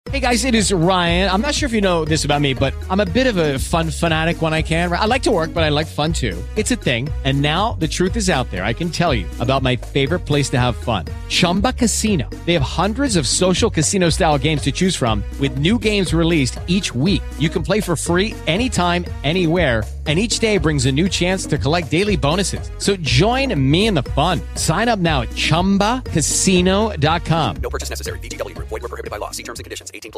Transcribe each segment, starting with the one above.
Hey guys, it is Ryan. I'm not sure if you know this about me, but I'm a bit of a fun fanatic when I can. I like to work, but I like fun too. It's a thing. And now the truth is out there. I can tell you about my favorite place to have fun. Chumba Casino. They have hundreds of social casino style games to choose from with new games released each week. You can play for free anytime, anywhere. And each day brings a new chance to collect daily bonuses. So join me in the fun. Sign up now at ChumbaCasino.com. No purchase necessary. VGW. Void where prohibited by law. See terms and conditions. 18+.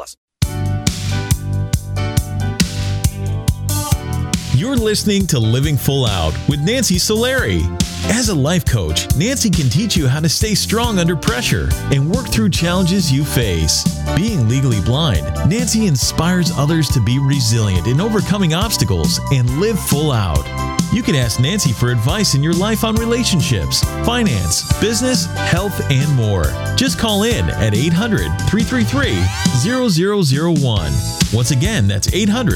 You're listening to Living Full Out with Nancy Solari. As a life coach, Nancy can teach you how to stay strong under pressure and work through challenges you face. Being legally blind, Nancy inspires others to be resilient in overcoming obstacles and live full out. You can ask Nancy for advice in your life on relationships, finance, business, health, and more. Just call in at 800-333-0001. Once again, that's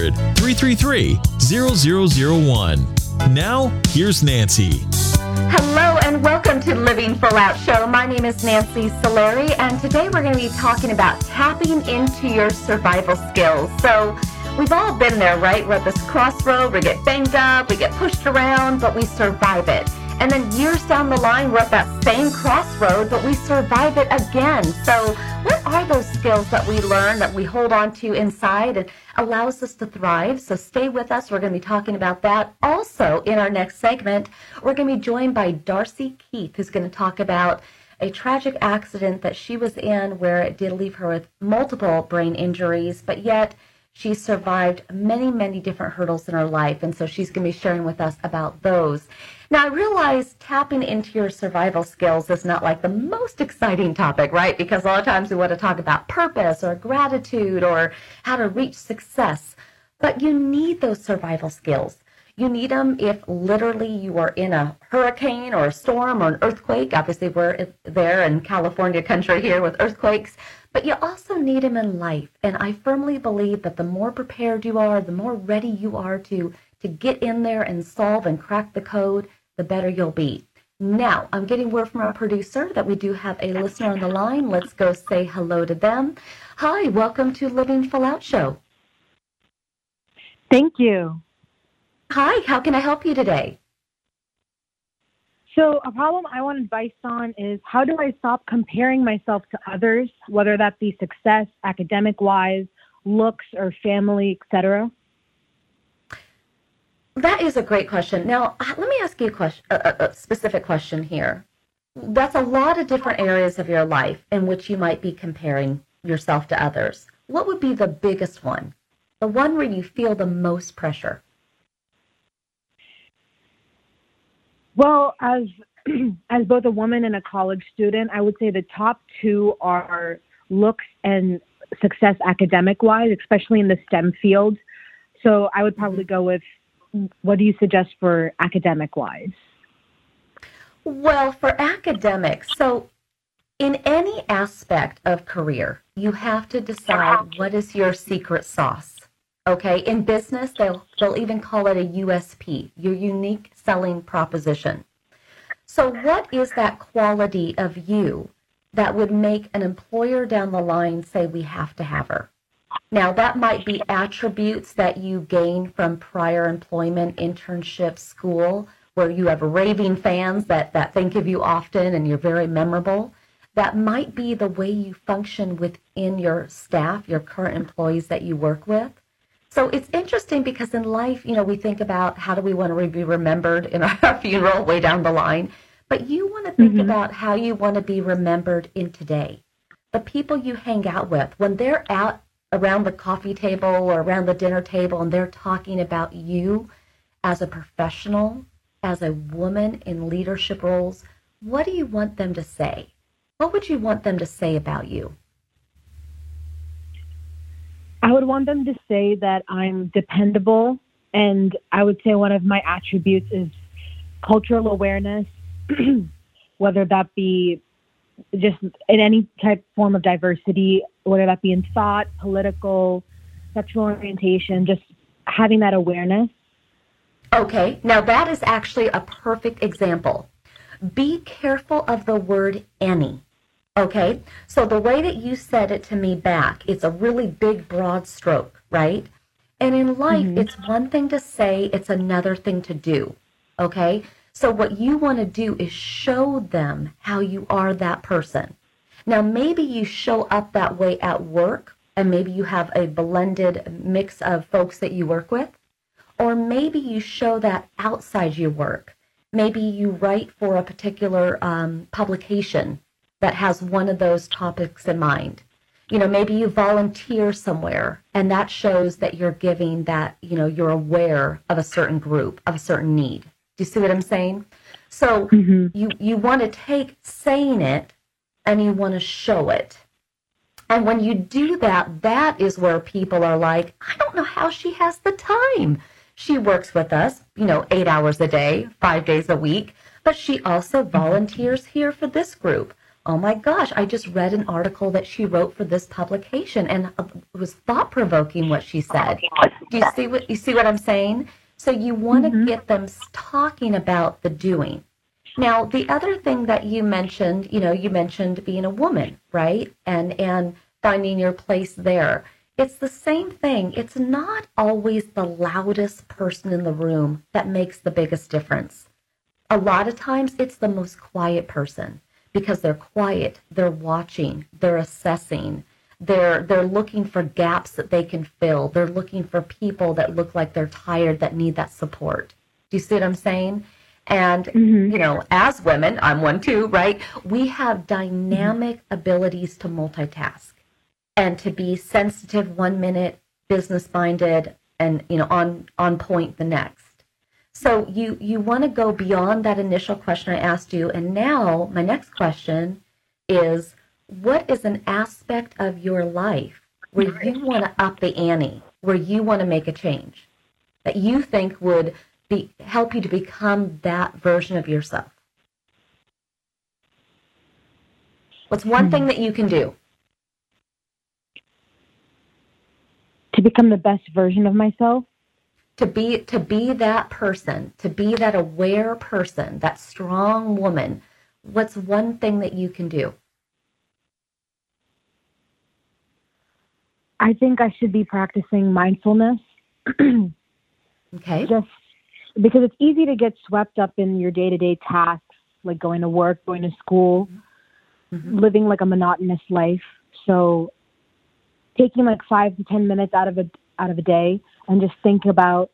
800-333-0001. Now, here's Nancy. Hello and welcome to Living Full Out Show. My name is Nancy Solari, and today we're going to be talking about tapping into your survival skills. So we've all been there, right? We're at this crossroad, we get banged up, we get pushed around, but we survive it. And then years down the line, we're at that same crossroad, but we survive it again. So what are those skills that we learn, that we hold on to inside and allows us to thrive? So stay with us. We're going to be talking about that. Also, in our next segment, we're going to be joined by Darcy Keith, who's going to talk about a tragic accident that she was in where it did leave her with multiple brain injuries, but yet she survived many, many different hurdles in her life. And so she's going to be sharing with us about those. Now, I realize tapping into your survival skills is not like the most exciting topic, right? Because a lot of times we want to talk about purpose or gratitude or how to reach success. But you need those survival skills. You need them if literally you are in a hurricane or a storm or an earthquake. Obviously, we're there in California country here with earthquakes. But you also need them in life. And I firmly believe that the more prepared you are, the more ready you are to get in there and solve and crack the code, the better you'll be. Now, I'm getting word from our producer that we do have a listener on the line. Let's go say hello to them. Hi, welcome to Living Full Out Show. Thank you. Hi, how can I help you today? So a problem I want advice on is how do I stop comparing myself to others, whether that be success, academic-wise, looks, or family, etc.? That is a great question. Now, let me ask you a specific question here. That's a lot of different areas of your life in which you might be comparing yourself to others. What would be the biggest one? The one where you feel the most pressure? Well, as both a woman and a college student, I would say the top two are looks and success academic-wise, especially in the STEM field. So I would probably go with, what do you suggest for academic-wise? Well, for academics, so in any aspect of career, you have to decide what is your secret sauce. Okay, in business, they'll even call it a USP, your unique selling proposition. So what is that quality of you that would make an employer down the line say we have to have her? Now, that might be attributes that you gain from prior employment, internship, school, where you have raving fans that think of you often and you're very memorable. That might be the way you function within your staff, your current employees that you work with. So it's interesting because in life, we think about how do we want to be remembered in our funeral way down the line. But you want to think about how you want to be remembered in today. The people you hang out with, when they're out around the coffee table or around the dinner table and they're talking about you as a professional, as a woman in leadership roles, what do you want them to say? What would you want them to say about you? I would want them to say that I'm dependable, and I would say one of my attributes is cultural awareness, whether that be just in any type form of diversity, whether that be in thought, political, sexual orientation, just having that awareness. Okay, now that is actually a perfect example. Be careful of the word any. Okay, so the way that you said it to me back, it's a really big, broad stroke, right? And in life, it's one thing to say, it's another thing to do, okay? So what you want to do is show them how you are that person. Now, maybe you show up that way at work, and maybe you have a blended mix of folks that you work with, or maybe you show that outside your work. Maybe you write for a particular publication that has one of those topics in mind. You know, maybe you volunteer somewhere, and that shows that you're giving that, you know, you're aware of a certain group, of a certain need. Do you see what I'm saying? So you want to take saying it and you want to show it. And when you do that, that is where people are like, I don't know how she has the time. She works with us, you know, 8 hours a day, 5 days a week, but she also volunteers here for this group. Oh my gosh, I just read an article that she wrote for this publication, and it was thought-provoking what she said. Do you see what I'm saying? So you want to get them talking about the doing. Now, the other thing that you mentioned, you know, you mentioned being a woman, right? And finding your place there. It's the same thing. It's not always the loudest person in the room that makes the biggest difference. A lot of times it's the most quiet person, because they're quiet, they're watching, they're assessing, they're looking for gaps that they can fill. They're looking for people that look like they're tired, that need that support. Do you see what I'm saying? And, you know, as women, I'm one too, right? We have dynamic abilities to multitask and to be sensitive 1 minute, business-minded, and, you know, on point the next. So you want to go beyond that initial question I asked you. And now my next question is, what is an aspect of your life where you want to up the ante, where you want to make a change, that you think would help you to become that version of yourself? What's one thing that you can do? To become the best version of myself? To be that person, to be that aware person, that strong woman, what's one thing that you can do? I think I should be practicing mindfulness. Okay. Just because it's easy to get swept up in your day-to-day tasks, like going to work, going to school, living like a monotonous life. So taking like 5 to 10 minutes out of a day and just think about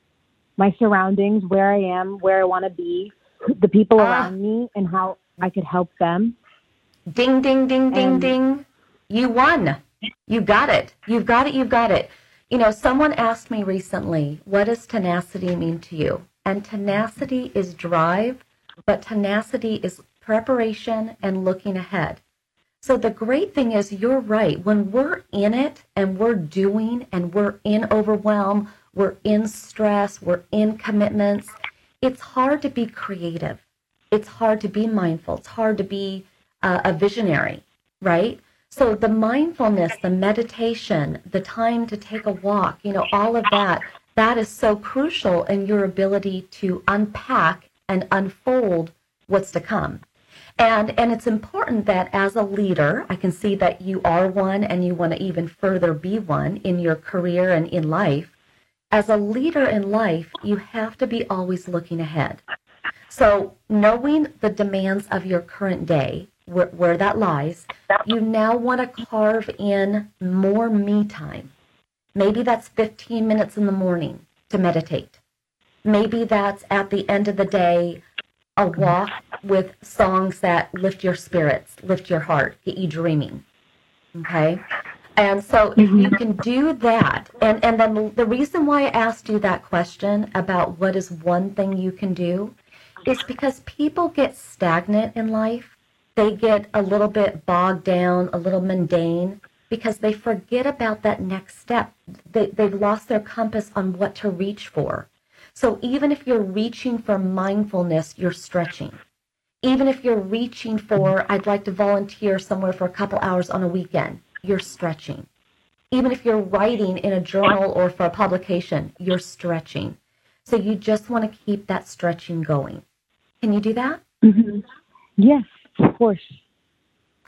my surroundings, where I am, where I want to be, the people around me, and how I could help them. Ding, ding, ding, ding, ding. You won. You got it. You've got it. You've got it. You know, someone asked me recently, what does tenacity mean to you? And tenacity is drive, but tenacity is preparation and looking ahead. So the great thing is, you're right. When we're in it and we're doing and we're in overwhelm, we're in stress, we're in commitments, it's hard to be creative. It's hard to be mindful. It's hard to be a visionary, right? So the mindfulness, the meditation, the time to take a walk, you know, all of that, that is so crucial in your ability to unpack and unfold what's to come. And it's important that as a leader, I can see that you are one and you want to even further be one in your career and in life. As a leader in life, you have to be always looking ahead. So knowing the demands of your current day, where that lies, you now want to carve in more me time. Maybe that's 15 minutes in the morning to meditate. Maybe that's at the end of the day, a walk with songs that lift your spirits, lift your heart, get you dreaming. Okay? And so if you can do that, and then the reason why I asked you that question about what is one thing you can do is because people get stagnant in life. They get a little bit bogged down, a little mundane, because they forget about that next step. They've lost their compass on what to reach for. So even if you're reaching for mindfulness, you're stretching. Even if you're reaching for, I'd like to volunteer somewhere for a couple hours on a weekend, you're stretching. Even if you're writing in a journal or for a publication, you're stretching. So you just want to keep that stretching going. Can you do that? Mm-hmm. Yes, of course.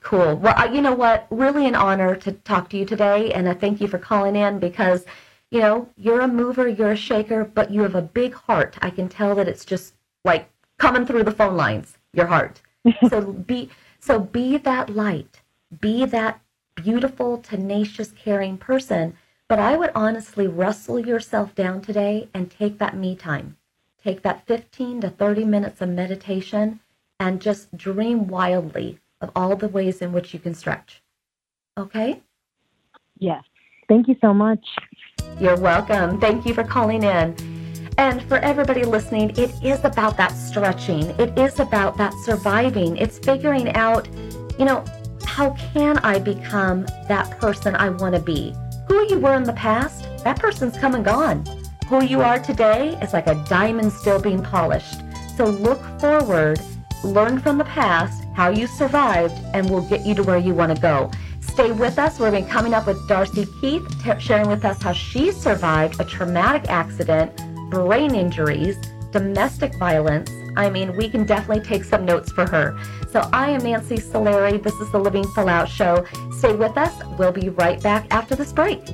Cool. Well, you know what? Really an honor to talk to you today, and I thank you for calling in because, you know, you're a mover, you're a shaker, but you have a big heart. I can tell that it's just like coming through the phone lines, your heart. So be that light. Be that beautiful, tenacious, caring person. But I would honestly wrestle yourself down today and take that me time. Take that 15 to 30 minutes of meditation and just dream wildly of all the ways in which you can stretch. Okay? Yes. Thank you so much. You're welcome. Thank you for calling in. And for everybody listening, it is about that stretching. It is about that surviving. It's figuring out, you know, how can I become that person I want to be? Who you were in the past, that person's come and gone. Who you are today is like a diamond still being polished. So look forward, learn from the past, how you survived, and we'll get you to where you want to go. Stay with us. We're going to be coming up with Darcy Keith, sharing with us how she survived a traumatic accident, brain injuries, domestic violence. I mean, we can definitely take some notes for her. So I am Nancy Solari. This is the Living Full Out Show. Stay with us. We'll be right back after this break.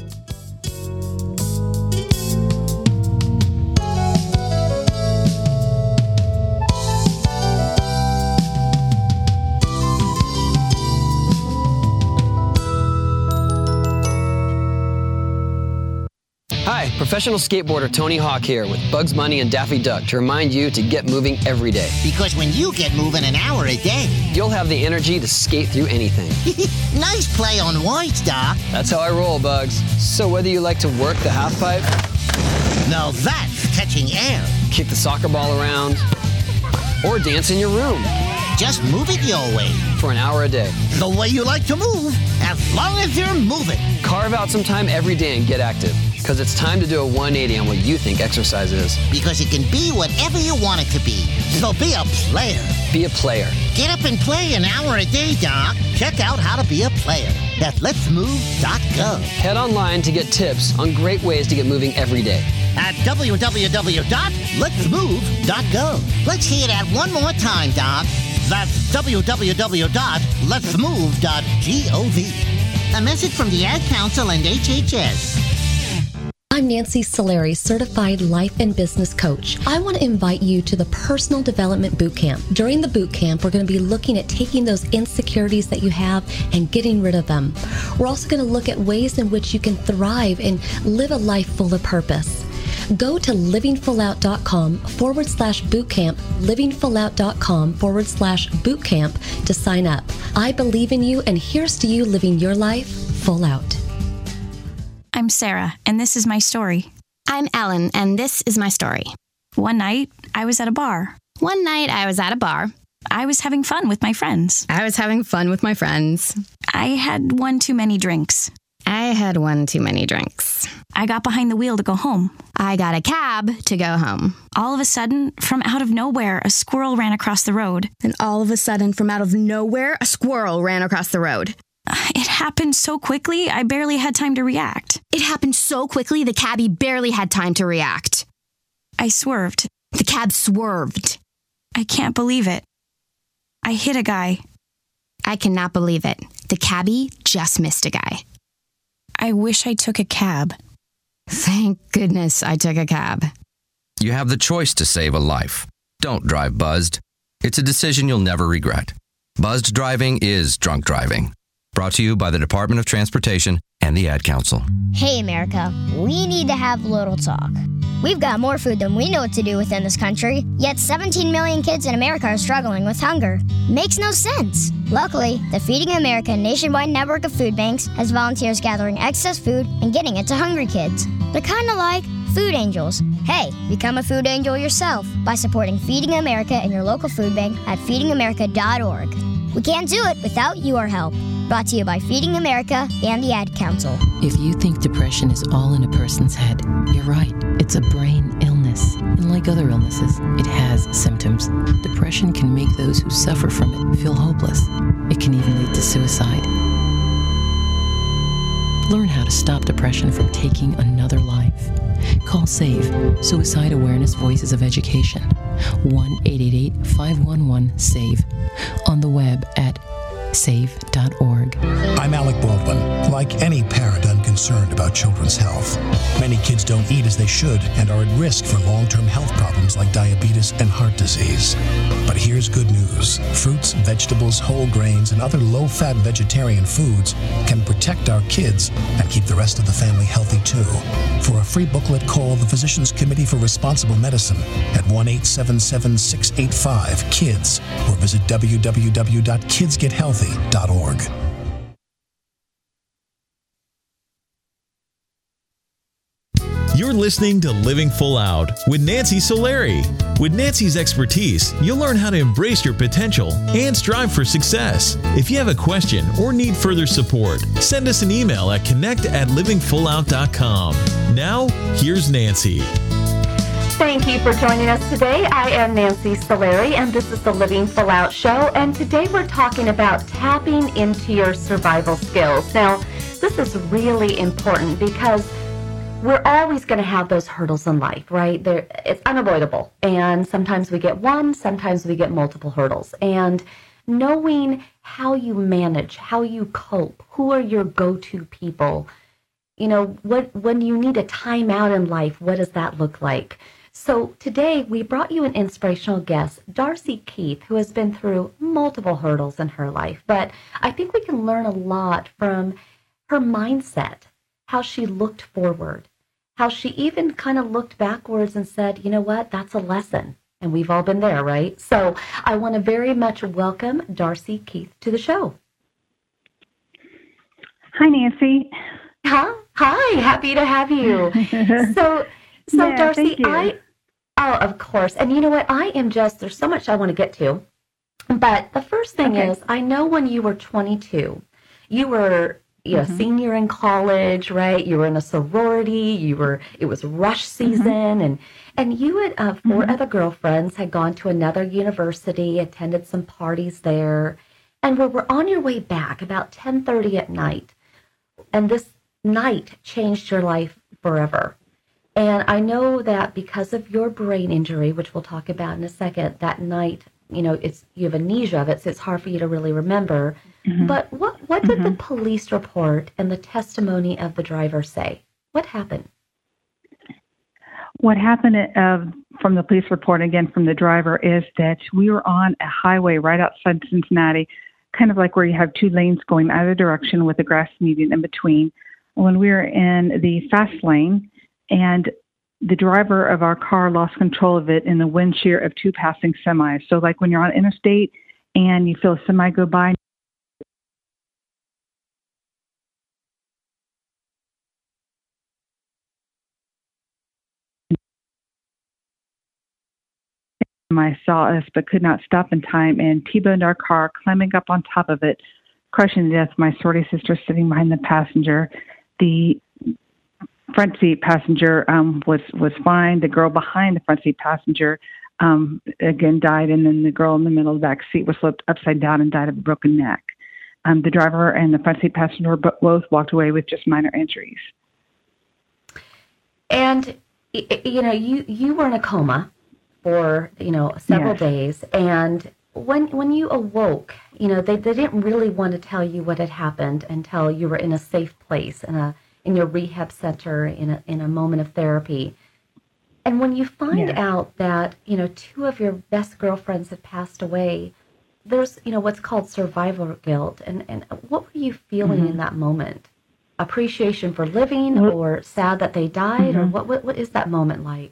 Hi, professional skateboarder Tony Hawk here with Bugs Bunny and Daffy Duck to remind you to get moving every day. Because when you get moving an hour a day, you'll have the energy to skate through anything. Nice play on words, Doc. That's how I roll, Bugs. So whether you like to work the half pipe, now that's catching air, kick the soccer ball around, or dance in your room, just move it your way. For an hour a day. The way you like to move, as long as you're moving. Carve out some time every day and get active. Because it's time to do a 180 on what you think exercise is. Because it can be whatever you want it to be. So be a player. Be a player. Get up and play an hour a day, Doc. Check out how to be a player at letsmove.gov. Head online to get tips on great ways to get moving every day. At www.letsmove.gov. Let's hear that one more time, Doc. That's www.letsmove.gov. A message from the Ad Council and HHS. I'm Nancy Solari, Certified Life and Business Coach. I want to invite you to the Personal Development Bootcamp. During the bootcamp, we're going to be looking at taking those insecurities that you have and getting rid of them. We're also going to look at ways in which you can thrive and live a life full of purpose. Go to livingfullout.com/bootcamp, livingfullout.com/bootcamp to sign up. I believe in you, and here's to you living your life full out. I'm Sarah, and this is my story. I'm Ellen, and this is my story. One night, I was at a bar. I was having fun with my friends. I had one too many drinks. I got behind the wheel to go home. I got a cab to go home. All of a sudden, from out of nowhere, a squirrel ran across the road. Then all of a sudden, from out of nowhere, a squirrel ran across the road. It happened so quickly, I barely had time to react. It happened so quickly, the cabbie barely had time to react. I swerved. The cab swerved. I can't believe it. I hit a guy. I cannot believe it. The cabbie just missed a guy. I wish I took a cab. Thank goodness I took a cab. You have the choice to save a life. Don't drive buzzed. It's a decision you'll never regret. Buzzed driving is drunk driving. Brought to you by the Department of Transportation and the Ad Council. Hey, America, we need to have a little talk. We've got more food than we know what to do with in this country, yet 17 million kids in America are struggling with hunger. Makes no sense. Luckily, the Feeding America nationwide network of food banks has volunteers gathering excess food and getting it to hungry kids. They're kind of like food angels. Hey, become a food angel yourself by supporting Feeding America in your local food bank at feedingamerica.org. We can't do it without your help. Brought to you by Feeding America and the Ad Council. If you think depression is all in a person's head, you're right. It's a brain illness. And like other illnesses, it has symptoms. Depression can make those who suffer from it feel hopeless. It can even lead to suicide. Learn how to stop depression from taking another life. Call SAVE, Suicide Awareness Voices of Education, 1-888-511-SAVE, on the web at Save.org. I'm Alec Baldwin. Like any parent, I'm concerned about children's health. Many kids don't eat as they should and are at risk for long-term health problems like diabetes and heart disease. But here's good news. Fruits, vegetables, whole grains, and other low-fat vegetarian foods can protect our kids and keep the rest of the family healthy too. For a free booklet, call the Physicians Committee for Responsible Medicine at 1-877-685-KIDS or visit www.kidsgethealthy.org. You're listening to Living Full Out with Nancy Solari. With Nancy's expertise, you'll learn how to embrace your potential and strive for success. If you have a question or need further support, send us an email at connect@livingfullout.com. Now, here's Nancy. Thank you for joining us today. I am Nancy Solari, and this is the Living Full Out Show. And today we're talking about tapping into your survival skills. Now, this is really important because we're always going to have those hurdles in life, right? It's unavoidable. And sometimes we get one, sometimes we get multiple hurdles. And knowing how you manage, how you cope, who are your go-to people, when you need a time out in life, what does that look like? So today we brought you an inspirational guest, Darcy Keith, who has been through multiple hurdles in her life. But I think we can learn a lot from her mindset, how she looked forward, how she even kind of looked backwards and said, you know what, that's a lesson. And we've all been there, right? So I want to very much welcome Darcy Keith to the show. Hi, Nancy. Huh? Hi, happy to have you. So yeah, Darcy, thank you. Of course. And you know what, there's so much I want to get to. But the first thing is, I know when you were 22, you were senior in college, right? You were in a sorority. It was rush season, and you and 4 other girlfriends had gone to another university, attended some parties there, and were on your way back about 10:30 at night. And this night changed your life forever. And I know that because of your brain injury, which we'll talk about in a second, that night, you have amnesia of it, so it's hard for you to really remember. But what did the police report and the testimony of the driver say? What happened? What happened from the police report, again from the driver, is that we were on a highway right outside Cincinnati, kind of like where you have 2 lanes going either direction with a grass median in between. When we were in the fast lane, and the driver of our car lost control of it in the wind shear of 2 passing semis. So like when you're on interstate and you feel a semi go by, I saw us but could not stop in time and T-boned our car, climbing up on top of it, crushing to death my sorority sister sitting behind the passenger. The front seat passenger was fine. The girl behind the front seat passenger again died, and then the girl in the middle of the back seat was flipped upside down and died of a broken neck. The driver and the front seat passenger both walked away with just minor injuries. And you were in a coma for several days, and when you awoke, they didn't really want to tell you what had happened until you were in a safe place in your rehab center in a moment of therapy. And when you find out that 2 of your best girlfriends had passed away, there's what's called survival guilt. And what were you feeling in that moment? Appreciation for living, or sad that they died, or what is that moment like?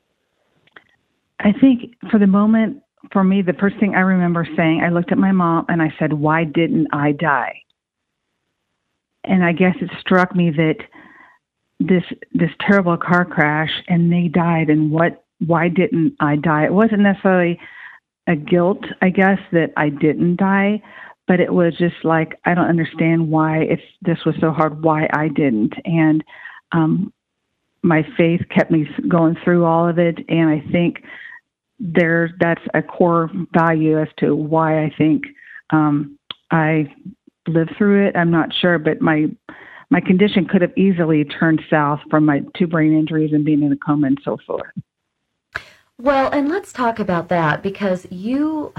I think for the moment, for me, the first thing I remember saying, I looked at my mom and I said, "Why didn't I die?" And I guess it struck me that this terrible car crash and they died, and why didn't I die? It wasn't necessarily a guilt, I guess, that I didn't die, but it was just like, I don't understand why, if this was so hard, why I didn't. And my faith kept me going through all of it, and I think that's a core value as to why I think I lived through it. I'm not sure, but my condition could have easily turned south from my 2 brain injuries and being in a coma and so forth. Well, and let's talk about that, because you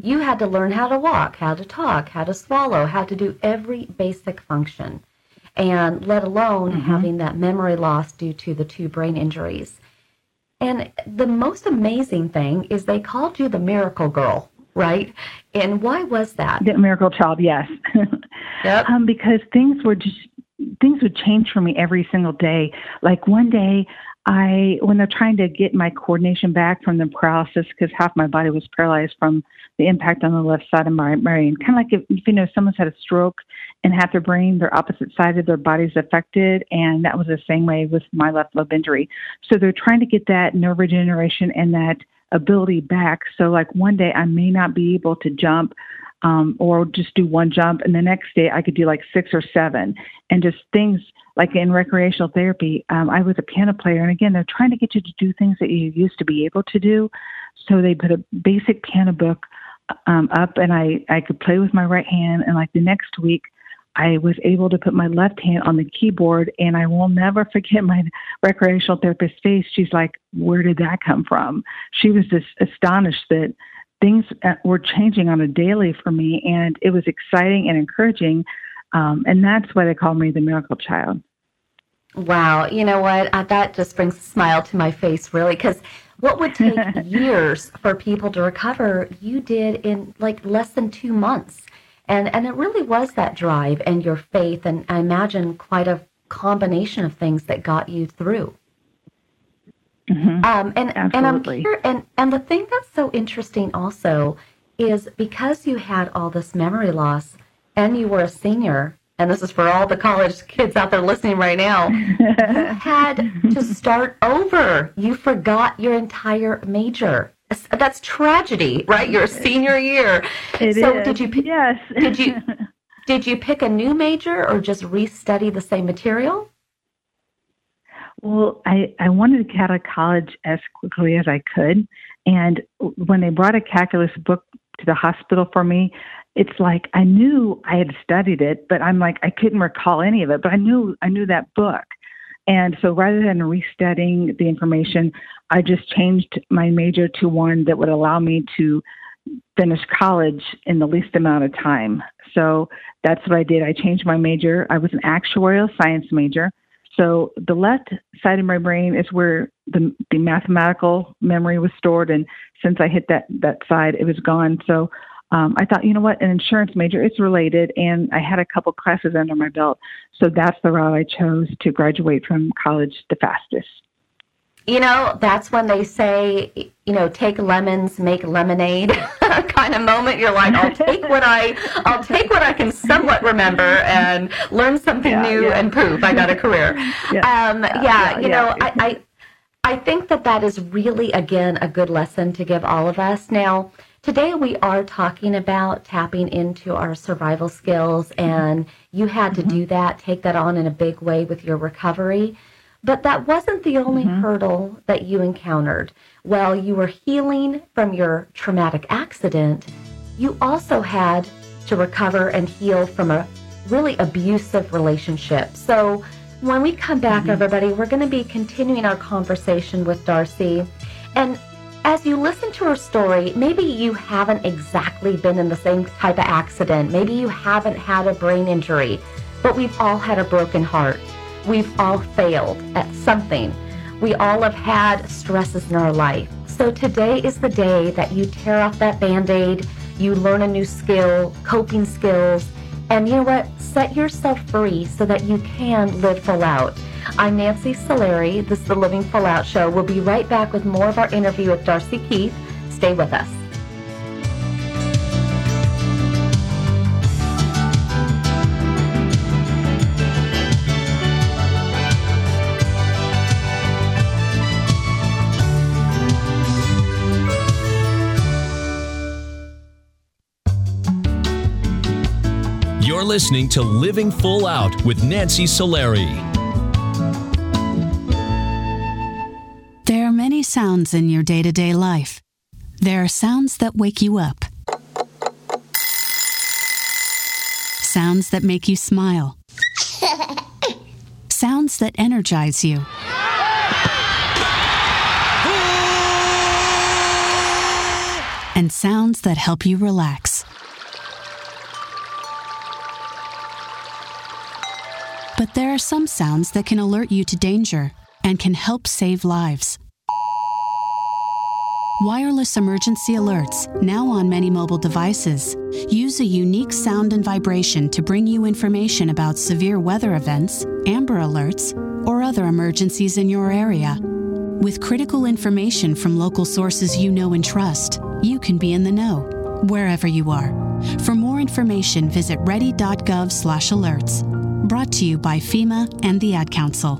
You had to learn how to walk, how to talk, how to swallow, how to do every basic function, and let alone having that memory loss due to the 2 brain injuries. And the most amazing thing is they called you the miracle girl, right? And why was that? The miracle child, yes. Yep. Because things would change for me every single day. Like one day, when they're trying to get my coordination back from the paralysis, because half my body was paralyzed from the impact on the left side of my brain, kind of like if someone's had a stroke and half their brain, their opposite side of their body's affected, and that was the same way with my left lobe injury. So they're trying to get that nerve regeneration and that ability back. So like one day I may not be able to jump or just do 1 jump, and the next day I could do like 6 or 7, and just things like in recreational therapy. I was a piano player, and again, they're trying to get you to do things that you used to be able to do. So they put a basic piano book up, and I could play with my right hand, and like the next week, I was able to put my left hand on the keyboard, and I will never forget my recreational therapist's face. She's like, where did that come from? She was just astonished that things were changing on a daily for me, and it was exciting and encouraging, and that's why they call me the miracle child. Wow. You know what? That just brings a smile to my face, really, because what would take years for people to recover, you did in like less than 2 months. And it really was that drive and your faith, and I imagine quite a combination of things that got you through. Absolutely. And the thing that's so interesting also is because you had all this memory loss and you were a senior, and this is for all the college kids out there listening right now, you had to start over. You forgot your entire major. That's tragedy, right? Your senior year. It is. Yes. Did you pick a new major or just restudy the same material? Well, I wanted to get out of college as quickly as I could. And when they brought a calculus book to the hospital for me, it's like I knew I had studied it, but I'm like, I couldn't recall any of it, but I knew that book. And so rather than restudying the information, I just changed my major to one that would allow me to finish college in the least amount of time. So that's what I did. I changed my major. I was an actuarial science major. So the left side of my brain is where the mathematical memory was stored. And since I hit that side, it was gone. So I thought, you know what, an insurance major, it's related. And I had a couple classes under my belt. So that's the route I chose to graduate from college the fastest. You know, that's when they say, you know, take lemons, make lemonade kind of moment. You're like, I'll take what I can somewhat remember and learn something new and poof, I got a career. I think that is really, again, a good lesson to give all of us. Now, today we are talking about tapping into our survival skills, and you had to do that, take that on in a big way with your recovery. But that wasn't the only hurdle that you encountered. While you were healing from your traumatic accident, you also had to recover and heal from a really abusive relationship. So when we come back, everybody, we're going to be continuing our conversation with Darcy. And as you listen to her story, maybe you haven't exactly been in the same type of accident. Maybe you haven't had a brain injury, but we've all had a broken heart. We've all failed at something. We all have had stresses in our life. So today is the day that you tear off that Band-Aid, you learn a new skill, coping skills, and you know what? Set yourself free so that you can live full out. I'm Nancy Solari. This is the Living Full Out Show. We'll be right back with more of our interview with Darcy Keith. Stay with us. You're listening to Living Full Out with Nancy Solari. There are many sounds in your day-to-day life. There are sounds that wake you up. Sounds that make you smile. Sounds that energize you. and sounds that help you relax. But there are some sounds that can alert you to danger and can help save lives. Wireless emergency alerts, now on many mobile devices, use a unique sound and vibration to bring you information about severe weather events, Amber Alerts, or other emergencies in your area. With critical information from local sources you know and trust, you can be in the know, wherever you are. For more information, visit ready.gov/alerts. Brought to you by FEMA and the Ad Council.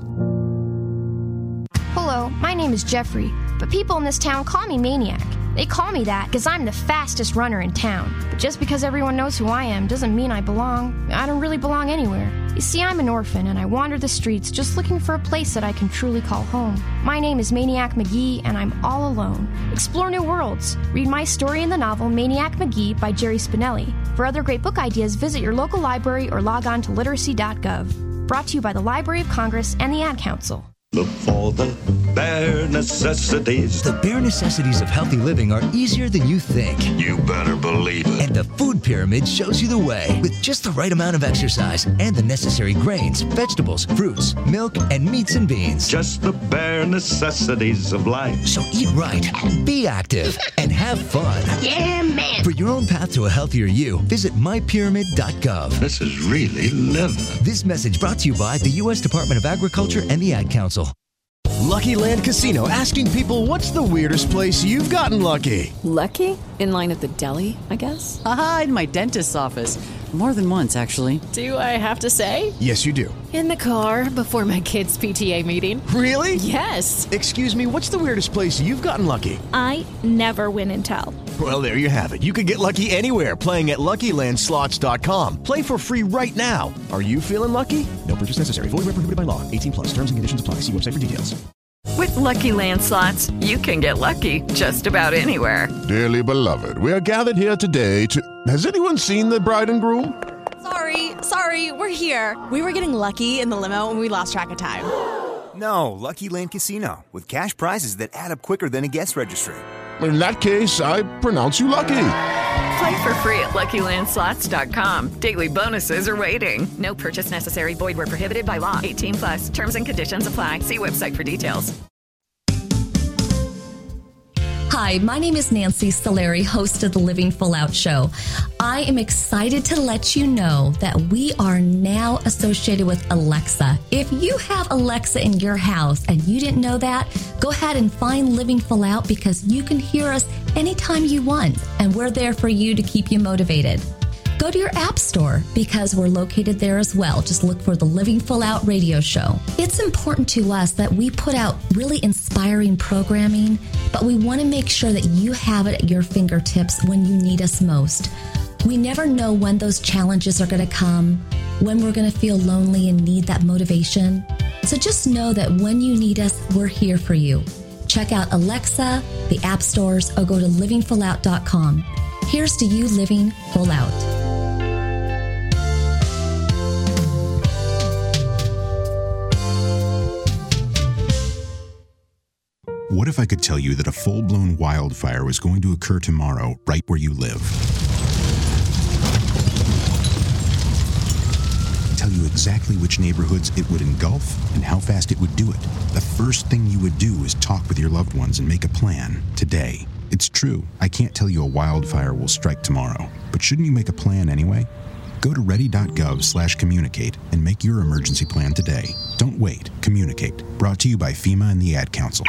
Hello, my name is Jeffrey, but people in this town call me Maniac. They call me that because I'm the fastest runner in town. But just because everyone knows who I am doesn't mean I belong. I don't really belong anywhere. You see, I'm an orphan and I wander the streets just looking for a place that I can truly call home. My name is Maniac McGee and I'm all alone. Explore new worlds. Read my story in the novel Maniac McGee by Jerry Spinelli. For other great book ideas, visit your local library or log on to literacy.gov. Brought to you by the Library of Congress and the Ad Council. Look for the bare necessities. The bare necessities of healthy living are easier than you think. You better believe it. And the Food Pyramid shows you the way. With just the right amount of exercise and the necessary grains, vegetables, fruits, milk, and meats and beans. Just the bare necessities of life. So eat right, be active, and have fun. Yeah, man. For your own path to a healthier you, visit mypyramid.gov. This is really living. This message brought to you by the U.S. Department of Agriculture and the Ad Council. Lucky Land Casino, asking people, what's the weirdest place you've gotten lucky? Lucky? In line at the deli, I guess? Aha, in my dentist's office. More than once, actually. Do I have to say? Yes, you do. In the car before my kids' PTA meeting. Really? Yes. Excuse me, what's the weirdest place you've gotten lucky? I never win and tell. Well, there you have it. You can get lucky anywhere, playing at LuckyLandSlots.com. Play for free right now. Are you feeling lucky? No purchase necessary. Void where prohibited by law. 18+. Terms and conditions apply. See website for details. With Lucky Land Slots, you can get lucky just about anywhere. Dearly beloved, we are gathered here today to... Has anyone seen the bride and groom? Sorry, we're here. We were getting lucky in the limo and we lost track of time. No, Lucky Land Casino, with cash prizes that add up quicker than a guest registry. In that case, I pronounce you lucky. Play for free at LuckyLandSlots.com. Daily bonuses are waiting. No purchase necessary. Void where prohibited by law. 18+. Terms and conditions apply. See website for details. Hi, my name is Nancy Solari, host of the Living Full Out Show. I am excited to let you know that we are now associated with Alexa. If you have Alexa in your house and you didn't know that, go ahead and find Living Full Out because you can hear us anytime you want, and we're there for you to keep you motivated. Go to your app store because we're located there as well. Just look for the Living Full Out radio show. It's important to us that we put out really inspiring programming, but we want to make sure that you have it at your fingertips when you need us most. We never know when those challenges are going to come, when we're going to feel lonely and need that motivation. So just know that when you need us, we're here for you. Check out Alexa, the app stores, or go to livingfullout.com. Here's to you living full out. What if I could tell you that a full-blown wildfire was going to occur tomorrow right where you live? Tell you exactly which neighborhoods it would engulf and how fast it would do it. The first thing you would do is talk with your loved ones and make a plan today. It's true, I can't tell you a wildfire will strike tomorrow, but shouldn't you make a plan anyway? Go to ready.gov/communicate and make your emergency plan today. Don't wait, communicate. Brought to you by FEMA and the Ad Council.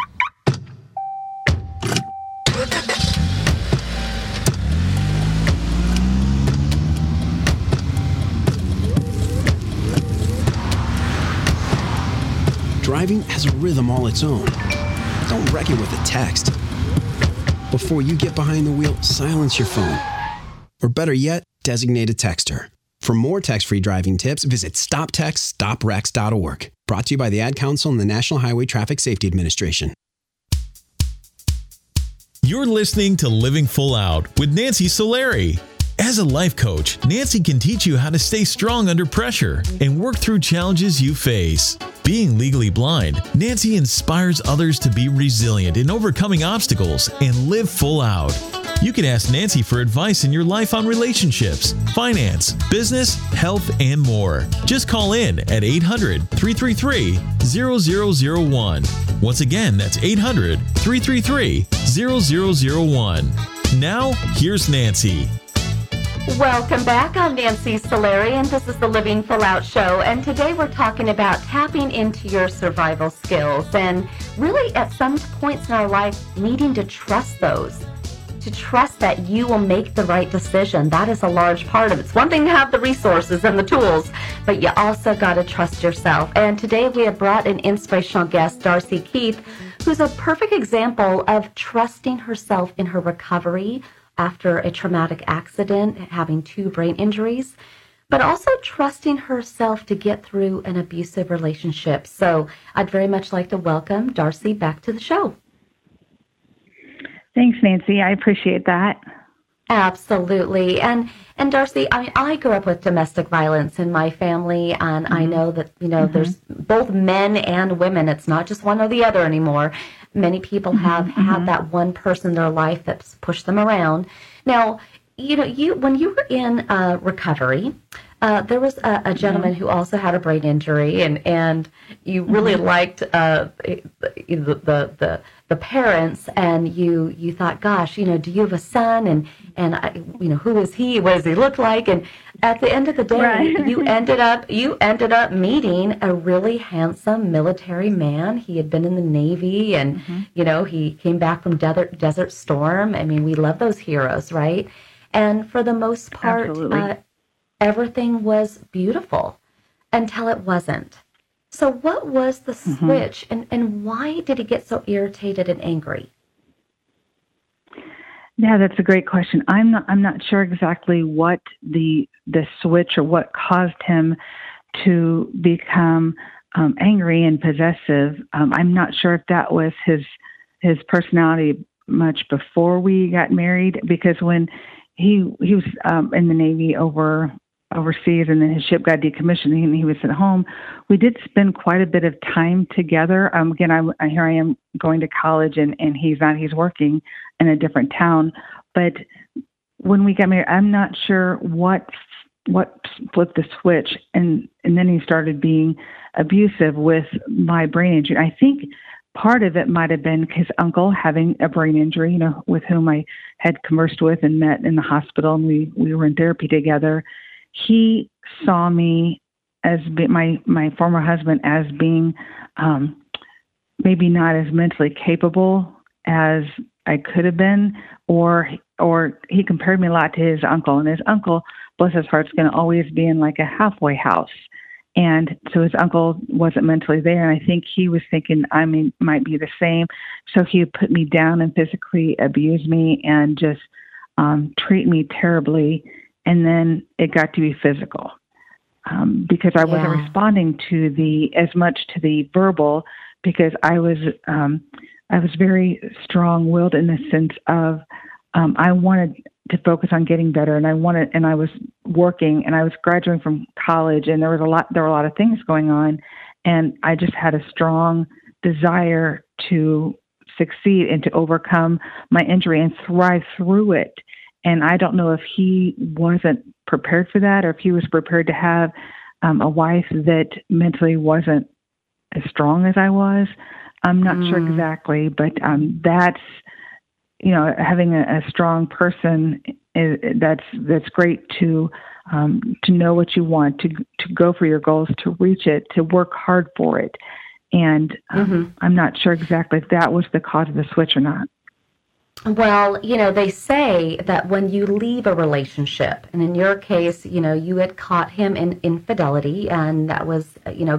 Driving has a rhythm all its own. Don't wreck it with a text. Before you get behind the wheel, silence your phone. Or better yet, designate a texter. For more text-free driving tips, visit stoptextstoprex.org. Brought to you by the Ad Council and the National Highway Traffic Safety Administration. You're listening to Living Full Out with Nancy Solari. As a life coach, Nancy can teach you how to stay strong under pressure and work through challenges you face. Being legally blind, Nancy inspires others to be resilient in overcoming obstacles and live full out. You can ask Nancy for advice in your life on relationships, finance, business, health, and more. Just call in at 800-333-0001. Once again, that's 800-333-0001. Now, here's Nancy. Welcome back. I'm Nancy Solari, and this is the Living Full Out Show. And today we're talking about tapping into your survival skills and really at some points in our life needing to trust those. To trust that you will make the right decision. That is a large part of it. It's one thing to have the resources and the tools, but you also got to trust yourself. And today we have brought an inspirational guest, Darcy Keith, who's a perfect example of trusting herself in her recovery after a traumatic accident, having 2 brain injuries, but also trusting herself to get through an abusive relationship. So I'd very much like to welcome Darcy back to the show. Thanks, Nancy. I appreciate that. Absolutely. And Darcy, I grew up with domestic violence in my family, and I know that, there's both men and women. It's not just one or the other anymore. Many people have had that one person in their life that's pushed them around. Now, when you were in recovery, there was a gentleman who also had a brain injury, and you really liked the parents, and you thought, gosh, do you have a son? And who is he? What does he look like? And at the end of the day, right. you ended up meeting a really handsome military man. He had been in the Navy, and he came back from Desert Storm. I mean, we love those heroes, right? And for the most part, everything was beautiful until it wasn't. So what was the switch, and why did he get so irritated and angry? Yeah, that's a great question. I'm not sure exactly what the switch or what caused him to become angry and possessive. I'm not sure if that was his personality much before we got married, because when he was in the Navy overseas, and then his ship got decommissioned and he was at home, we did spend quite a bit of time together. Again, here I am going to college, and he's not. He's working in a different town. But when we got married, I'm not sure what flipped the switch, and then he started being abusive with my brain injury. I think part of it might have been his uncle having a brain injury, with whom I had conversed with and met in the hospital, and we were in therapy together. He saw me as my former husband as being maybe not as mentally capable as I could have been, or he compared me a lot to his uncle, and his uncle, bless his heart, is going to always be in like a halfway house. And so his uncle wasn't mentally there, and I think he was thinking might be the same. So he would put me down and physically abuse me and just treat me terribly. And then it got to be physical because I wasn't responding to as much to the verbal, because I was very strong-willed in the sense of I wanted to focus on getting better, and I was working, and I was graduating from college, and there were a lot of things going on, and I just had a strong desire to succeed and to overcome my injury and thrive through it. And I don't know if he wasn't prepared for that, or if he was prepared to have a wife that mentally wasn't as strong as I was. I'm not sure exactly, but that's, having a strong person, that's great to know what you want, to go for your goals, to reach it, to work hard for it. And I'm not sure exactly if that was the cause of the switch or not. Well, they say that when you leave a relationship, and in your case, you had caught him in infidelity, and that was,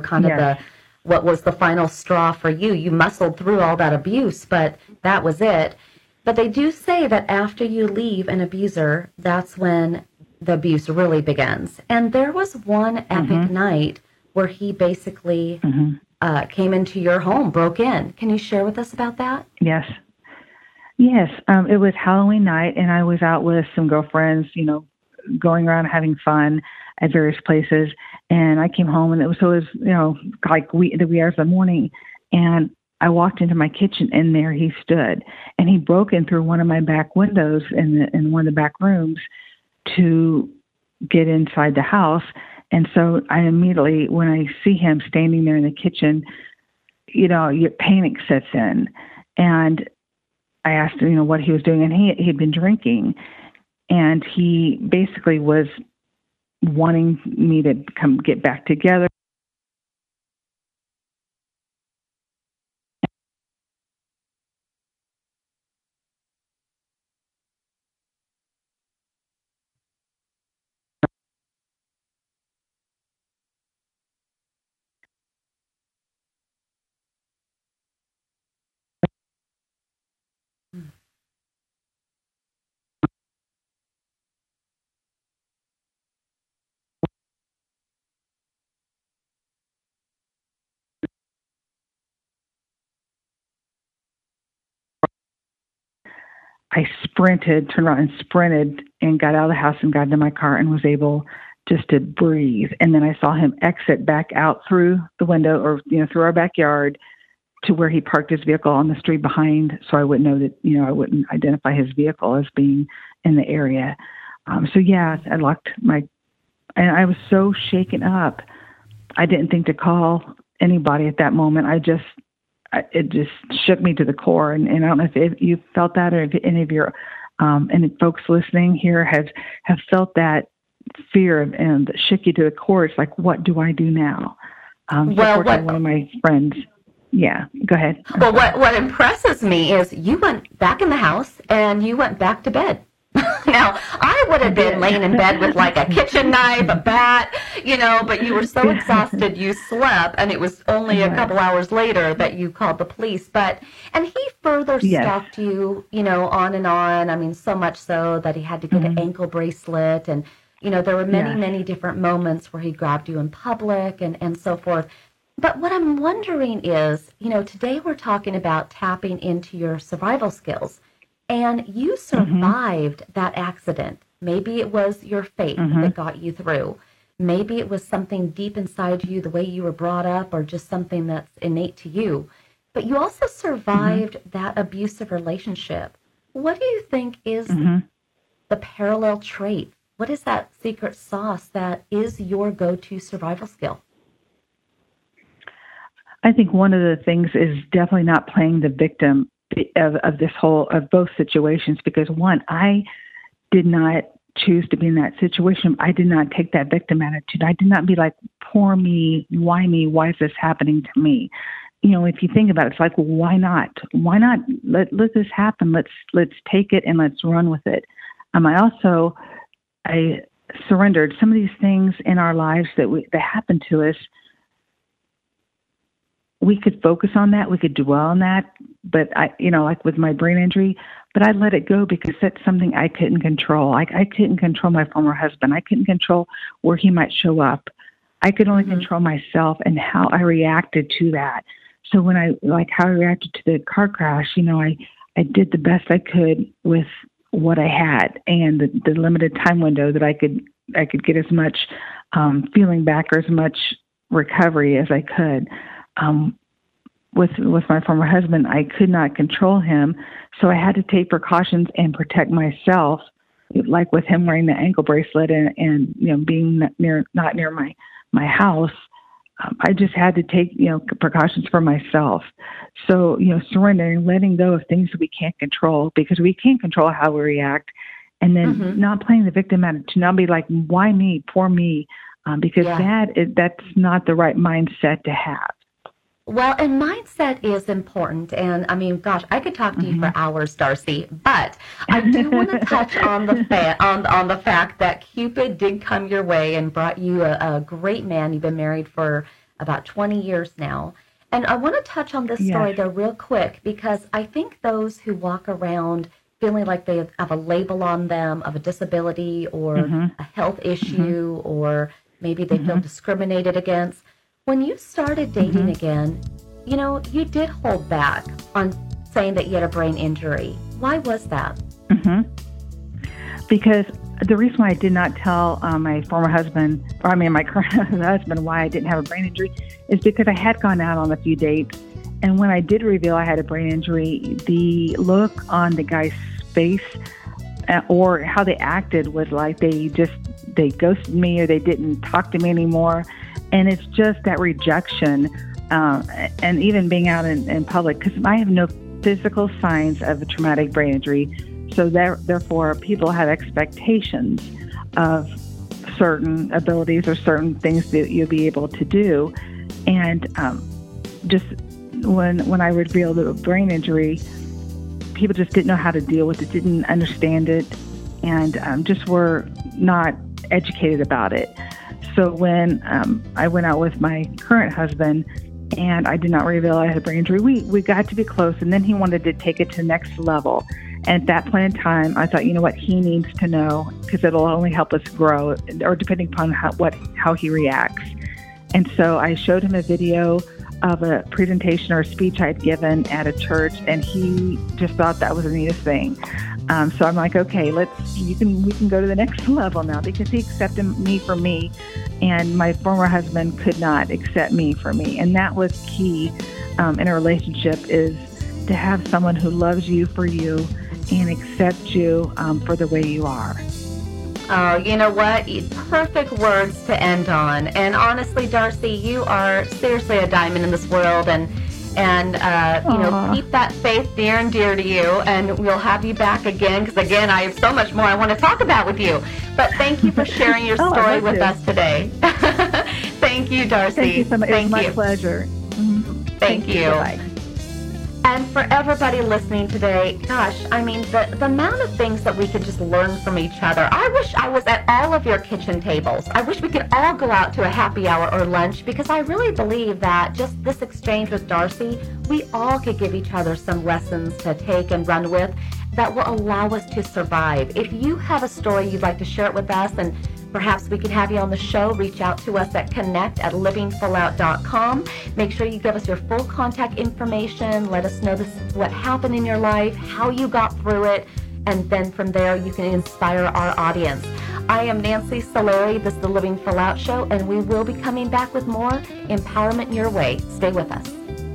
what was the final straw for you. You muscled through all that abuse, but that was it. But they do say that after you leave an abuser, that's when the abuse really begins. And there was one epic night where he basically came into your home, broke in. Can you share with us about that? Yes. It was Halloween night, and I was out with some girlfriends, going around having fun at various places. And I came home, and it was like the wee hours of the morning, and I walked into my kitchen, and there he stood. And he broke in through one of my back windows in one of the back rooms to get inside the house. And so I immediately, when I see him standing there in the kitchen, your panic sets in. And I asked him, what he was doing, and he'd been drinking. And he basically was wanting me to come get back together. I turned around and sprinted and got out of the house and got into my car and was able just to breathe. And then I saw him exit back out through the window or, through our backyard to where he parked his vehicle on the street behind. So I wouldn't know that, I wouldn't identify his vehicle as being in the area. I locked and I was so shaken up. I didn't think to call anybody at that moment. It just shook me to the core. And I don't know if you felt that, or if any of your any folks listening here have felt that fear and shook you to the core. It's like, what do I do now? One of my friends. Yeah, go ahead. Well, what impresses me is you went back in the house and you went back to bed. Now, I would have been laying in bed with like a kitchen knife, a bat, but you were so exhausted you slept, and it was only a couple hours later that you called the police. And he further stalked you, on and on. I mean, so much so that he had to get an ankle bracelet, and, there were many different moments where he grabbed you in public and so forth. But what I'm wondering is, today we're talking about tapping into your survival skills. And you survived that accident. Maybe it was your faith that got you through. Maybe it was something deep inside you, the way you were brought up, or just something that's innate to you. But you also survived that abusive relationship. What do you think is the parallel trait? What is that secret sauce that is your go-to survival skill? I think one of the things is definitely not playing the victim of both situations, because one, I did not choose to be in that situation. I did not take that victim attitude. I did not be like, poor me? Why is this happening to me? If you think about it, it's like, well, why not? Why not let this happen? Let's take it and let's run with it. I surrendered some of these things in our lives that happened to us. We could focus on that. We could dwell on that. But like with my brain injury, but I let it go because that's something I couldn't control. I couldn't control my former husband. I couldn't control where he might show up. I could only control myself and how I reacted to that. So when how I reacted to the car crash, I did the best I could with what I had and the limited time window that I could get as much feeling back or as much recovery as I could. With my former husband, I could not control him, so I had to take precautions and protect myself, like with him wearing the ankle bracelet and being not near my house. I just had to take precautions for myself. So surrendering, letting go of things that we can't control, because we can't control how we react, and then not playing the victim attitude, not be like, why me, poor me, because that's not the right mindset to have. Well, and mindset is important. And I mean, gosh, I could talk to you for hours, Darcy, but I do want to touch on the fact that Cupid did come your way and brought you a great man. You've been married for about 20 years now. And I want to touch on this story though real quick, because I think those who walk around feeling like they have a label on them of a disability or a health issue, or maybe they feel discriminated against. When you started dating again, you did hold back on saying that you had a brain injury. Why was that? Because the reason why I did not tell my former husband, my current husband, why I didn't have a brain injury is because I had gone out on a few dates, And when I did reveal I had a brain injury, the look on the guy's face or how they acted was like they ghosted me or they didn't talk to me anymore. And it's just that rejection. And even being out in public, because I have no physical signs of a traumatic brain injury. So therefore, people have expectations of certain abilities or certain things that you'll be able to do. And just when I revealed the brain injury, people just didn't know how to deal with it, didn't understand it, and just were not educated about it. So when I went out with my current husband and I did not reveal I had a brain injury, we got to be close, and then he wanted to take it to the next level. And at that point in time, I thought, you know what, he needs to know, because it'll only help us grow, or depending upon how he reacts. And so I showed him a video of a presentation or a speech I'd given at a church, and he just thought that was the neatest thing. So I'm like, okay, we can go to the next level now, because he accepted me for me, and my former husband could not accept me for me. And that was key in a relationship, is to have someone who loves you for you and accepts you for the way you are. Oh, you know what? Perfect words to end on. And honestly, Darcy, you are seriously a diamond in this world, and keep that faith near and dear to you, and we'll have you back again, because again, I have so much more I want to talk about with you. But thank you for sharing your story with us today. Thank you, Darcy. Thank you so much. It's my pleasure. Thank you. Bye-bye. And for everybody listening today, gosh, I mean, the amount of things that we could just learn from each other. I wish I was at all of your kitchen tables. I wish we could all go out to a happy hour or lunch, because I really believe that just this exchange with Darcy, we all could give each other some lessons to take and run with that will allow us to survive. If you have a story you'd like to share it with us, and perhaps we can have you on the show, reach out to us at connect@livingfullout.com. Make sure you give us your full contact information. Let us know what happened in your life, how you got through it, and then from there you can inspire our audience. I am Nancy Solari. This is the Living Full Out Show, and we will be coming back with more empowerment your way. Stay with us.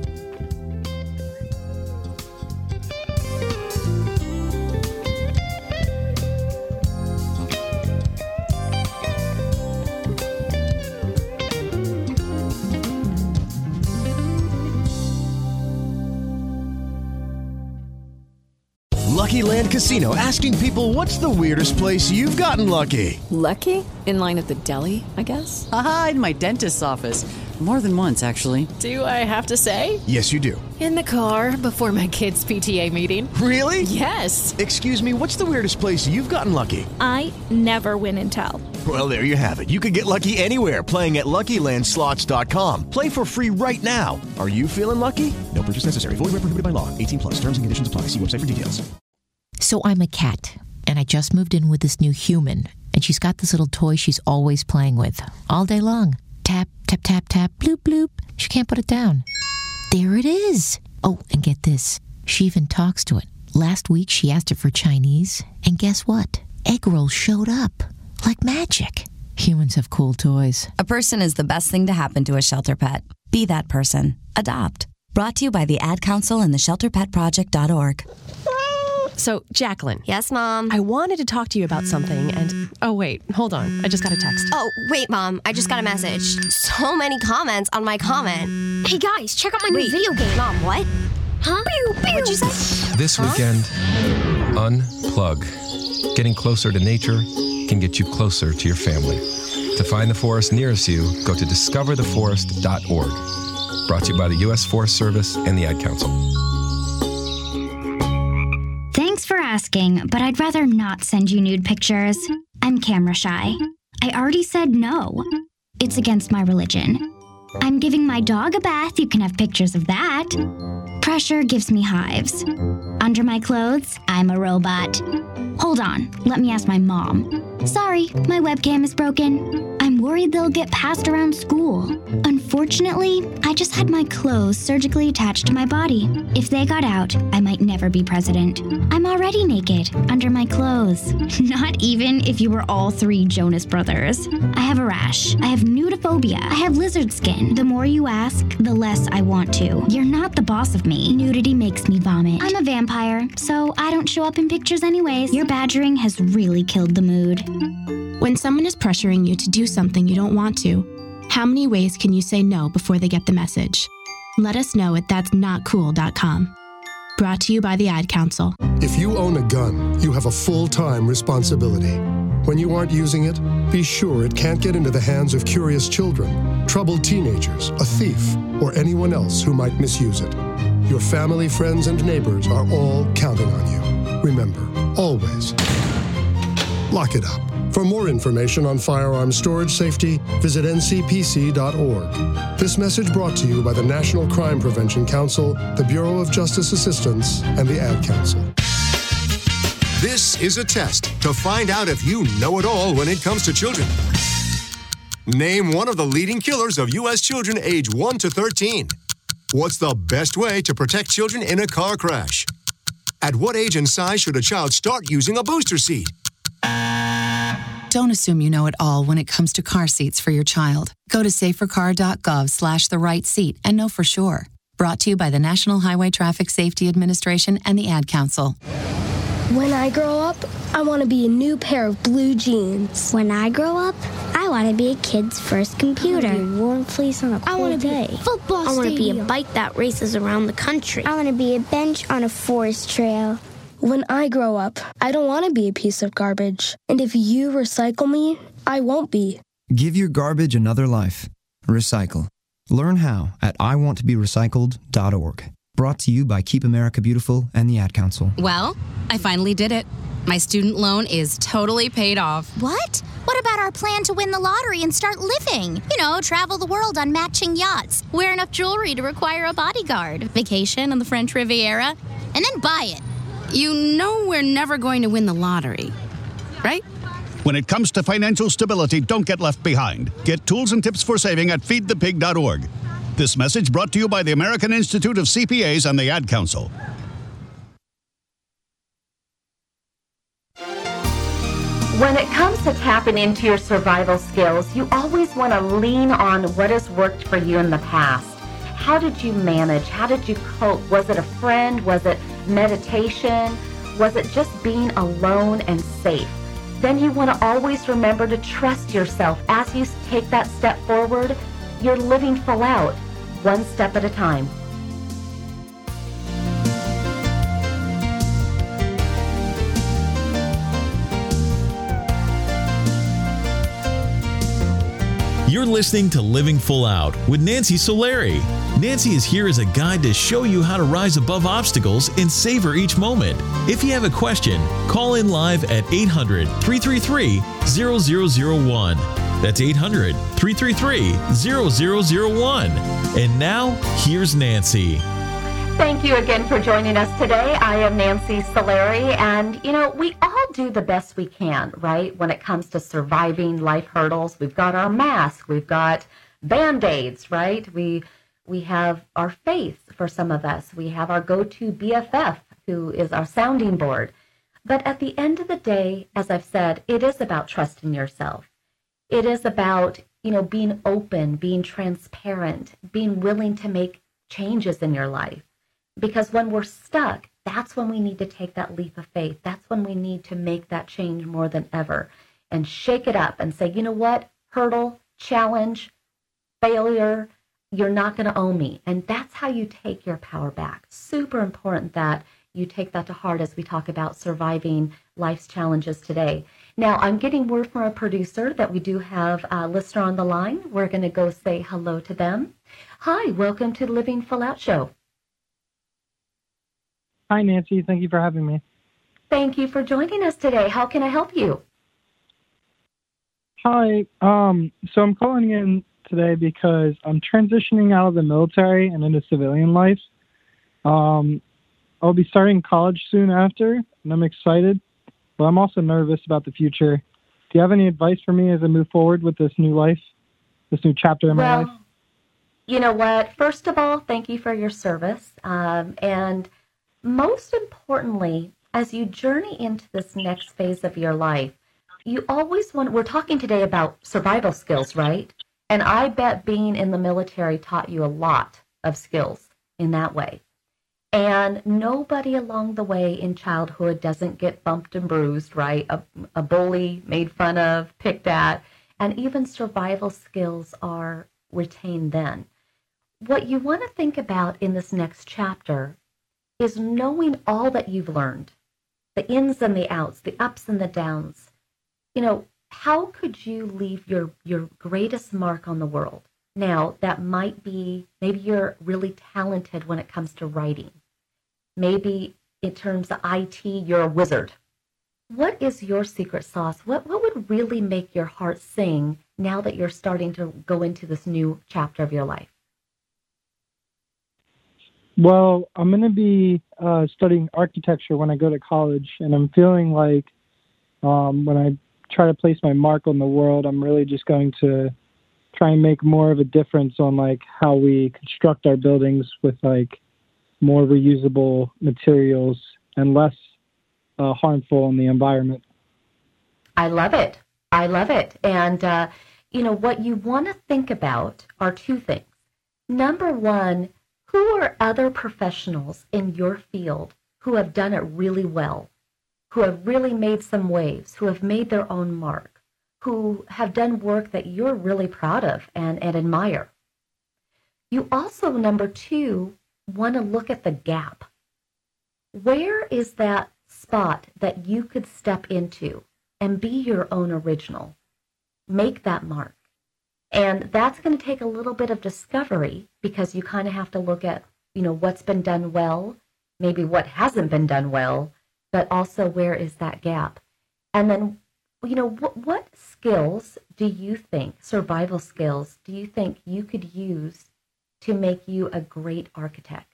Lucky Land Casino, asking people, what's the weirdest place you've gotten lucky? Lucky? In line at the deli, I guess? Aha, in my dentist's office. More than once, actually. Do I have to say? Yes, you do. In the car before my kids' PTA meeting. Really? Yes. Excuse me, what's the weirdest place you've gotten lucky? I never win and tell. Well, there you have it. You can get lucky anywhere, playing at LuckyLandSlots.com. Play for free right now. Are you feeling lucky? No purchase necessary. Void where prohibited by law. 18+. Terms and conditions apply. See website for details. So I'm a cat, and I just moved in with this new human, and she's got this little toy she's always playing with, all day long. Tap, tap, tap, tap, bloop, bloop. She can't put it down. There it is. Oh, and get this. She even talks to it. Last week, she asked it for Chinese, and guess what? Egg rolls showed up. Like magic. Humans have cool toys. A person is the best thing to happen to a shelter pet. Be that person. Adopt. Brought to you by the Ad Council and the ShelterPetProject.org. So, Jacqueline. Yes, Mom? I wanted to talk to you about something, and... Oh, wait. Hold on. I just got a text. Oh, wait, Mom. I just got a message. So many comments on my comment. Hey, guys, check out my new video game. Mom, what? Huh? Pew, pew. What'd you say? This weekend, unplug. Getting closer to nature can get you closer to your family. To find the forest nearest you, go to discovertheforest.org. Brought to you by the U.S. Forest Service and the Ad Council. Thanks for asking, but I'd rather not send you nude pictures. I'm camera shy. I already said no. It's against my religion. I'm giving my dog a bath. You can have pictures of that. Pressure gives me hives. Under my clothes, I'm a robot. Hold on, let me ask my mom. Sorry, my webcam is broken. I'm worried they'll get passed around school. Unfortunately, I just had my clothes surgically attached to my body. If they got out, I might never be president. I'm already naked, under my clothes. Not even if you were all three Jonas Brothers. I have a rash. I have nudophobia. I have lizard skin. The more you ask, the less I want to. You're not the boss of me. Nudity makes me vomit. I'm a vampire, so I don't show up in pictures anyways. Your badgering has really killed the mood. When someone is pressuring you to do something you don't want to, how many ways can you say no before they get the message? Let us know at that'snotcool.com. Brought to you by the Ad Council. If you own a gun, you have a full-time responsibility. When you aren't using it, be sure it can't get into the hands of curious children, troubled teenagers, a thief, or anyone else who might misuse it. Your family, friends, and neighbors are all counting on you. Remember, always, lock it up. For more information on firearms storage safety, visit ncpc.org. This message brought to you by the National Crime Prevention Council, the Bureau of Justice Assistance, and the Ad Council. This is a test to find out if you know it all when it comes to children. Name one of the leading killers of U.S. children age 1 to 13. What's the best way to protect children in a car crash? At what age and size should a child start using a booster seat? Don't assume you know it all when it comes to car seats for your child. Go to safercar.gov/the-right-seat and know for sure. Brought to you by the National Highway Traffic Safety Administration and the Ad Council. When I grow up, I want to be a new pair of blue jeans. When I grow up, I want to be a kid's first computer. I want to be a warm fleece on a cold day. Football I want to be a stadium. bike that races around the country. I want to be a bench on a forest trail. When I grow up, I don't want to be a piece of garbage. And if you recycle me, I won't be. Give your garbage another life. Recycle. Learn how at iwanttoberecycled.org. Brought to you by Keep America Beautiful and the Ad Council. Well, I finally did it. My student loan is totally paid off. What? What about our plan to win the lottery and start living? You know, travel the world on matching yachts, wear enough jewelry to require a bodyguard, vacation on the French Riviera, and then buy it. You know we're never going to win the lottery, right? When it comes to financial stability, don't get left behind. Get tools and tips for saving at feedthepig.org. This message brought to you by the American Institute of CPAs and the Ad Council. When it comes to tapping into your survival skills, you always want to lean on what has worked for you in the past. How did you manage? How did you cope? Was it a friend? Was it meditation? Was it just being alone and safe? Then you want to always remember to trust yourself. As you take that step forward, you're living full out, one step at a time. You're listening to Living Full Out with Nancy Solari. Nancy is here as a guide to show you how to rise above obstacles and savor each moment. If you have a question, call in live at 800-333-0001. That's 800-333-0001. And now, here's Nancy. Thank you again for joining us today. I am Nancy Solari, and we all do the best we can, right? When it comes to surviving life hurdles, we've got our mask, we've got Band-Aids, right? We have our faith for some of us. We have our go-to BFF, who is our sounding board. But at the end of the day, as I've said, it is about trusting yourself. It is about, being open, being transparent, being willing to make changes in your life. Because when we're stuck, that's when we need to take that leap of faith. That's when we need to make that change more than ever and shake it up and say, you know what? Hurdle, challenge, failure, you're not going to own me. And that's how you take your power back. Super important that you take that to heart as we talk about surviving life's challenges today. Now, I'm getting word from our producer that we do have a listener on the line. We're going to go say hello to them. Hi, welcome to the Living Full Out Show. Hi, Nancy. Thank you for having me. Thank you for joining us today. How can I help you? Hi. So I'm calling in today because I'm transitioning out of the military and into civilian life. I'll be starting college soon after, and I'm excited, but I'm also nervous about the future you have any advice for me as I move forward with this new life, this new chapter in my life? You know what? First of all, thank you for your service. And most importantly, as you journey into this next phase of your life, you always want, we're talking today about survival skills, right? And I bet being in the military taught you a lot of skills in that way. And nobody along the way in childhood doesn't get bumped and bruised, right? A bully, made fun of, picked at, and even survival skills are retained then. What you want to think about in this next chapter is knowing all that you've learned, the ins and the outs, the ups and the downs. You know, how could you leave your greatest mark on the world? Now, that might be, maybe you're really talented when it comes to writing. Maybe in terms of IT, you're a wizard. What is your secret sauce? What would really make your heart sing now that you're starting to go into this new chapter of your life? Well, I'm going to be studying architecture when I go to college, and I'm feeling like when I try to place my mark on the world, I'm really just going to try and make more of a difference on like how we construct our buildings with like more reusable materials and less harmful on the environment. I love it. I love it. And, you know, what you want to think about are two things. Number one, who are other professionals in your field who have done it really well, who have really made some waves, who have made their own mark, who have done work that you're really proud of and admire? You also, number two, want to look at the gap. Where is that spot that you could step into and be your own original? Make that mark. And that's going to take a little bit of discovery, because you kind of have to look at, you know, what's been done well, maybe what hasn't been done well, but also where is that gap? And then, you know, what skills do you think, survival skills, do you think you could use to make you a great architect?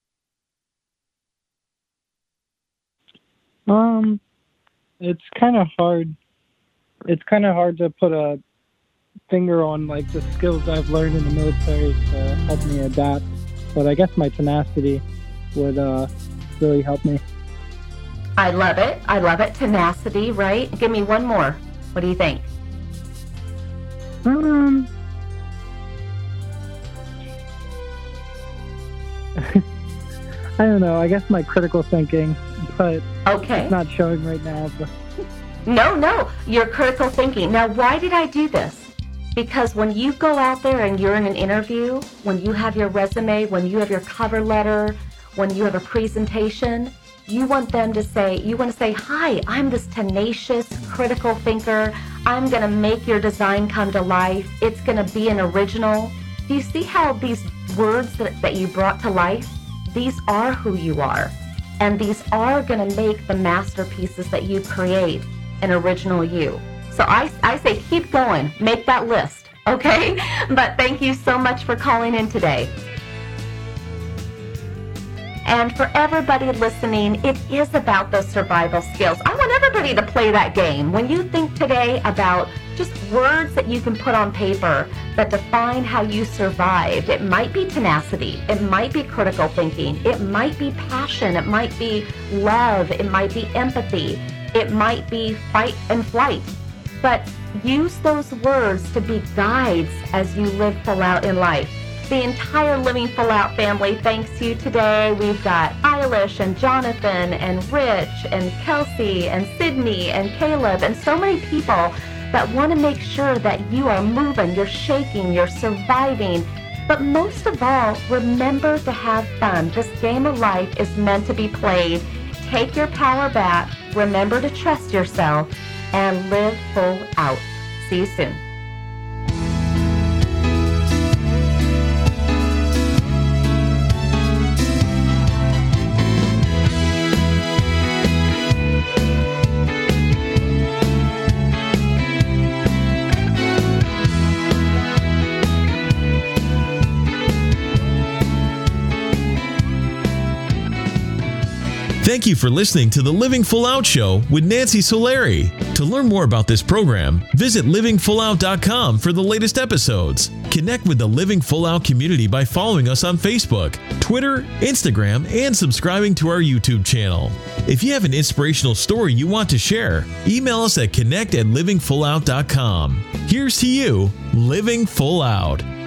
It's kind of hard. It's kind of hard to put a finger on like the skills I've learned in the military to help me adapt. But I guess my tenacity would really help me. I love it. I love it. Tenacity, right? Give me one more. What do you think? I don't know. I guess my critical thinking, but okay, it's not showing right now. But No, your critical thinking. Now, why did I do this? Because when you go out there and you're in an interview, when you have your resume, when you have your cover letter, when you have a presentation, you want them to say, hi, I'm this tenacious, critical thinker. I'm going to make your design come to life. It's going to be an original. Do you see how these words that you brought to life, these are who you are. And these are going to make the masterpieces that you create an original you. So I say keep going, make that list, okay? But thank you so much for calling in today. And for everybody listening, it is about those survival skills. I want everybody to play that game. When you think today about just words that you can put on paper that define how you survived, it might be tenacity, it might be critical thinking, it might be passion, it might be love, it might be empathy, it might be fight and flight. But use those words to be guides as you live full out in life. The entire Living Full Out family thanks you today. We've got Eilish and Jonathan and Rich and Kelsey and Sydney and Caleb and so many people that want to make sure that you are moving, you're shaking, you're surviving. But most of all, remember to have fun. This game of life is meant to be played. Take your power back. Remember to trust yourself and live full out. See you soon. Thank you for listening to the Living Full Out Show with Nancy Solari. To learn more about this program, visit livingfullout.com for the latest episodes. Connect with the Living Full Out community by following us on Facebook, Twitter, Instagram, and subscribing to our YouTube channel. If you have an inspirational story you want to share, email us at connect@livingfullout.com. Here's to you, living full out.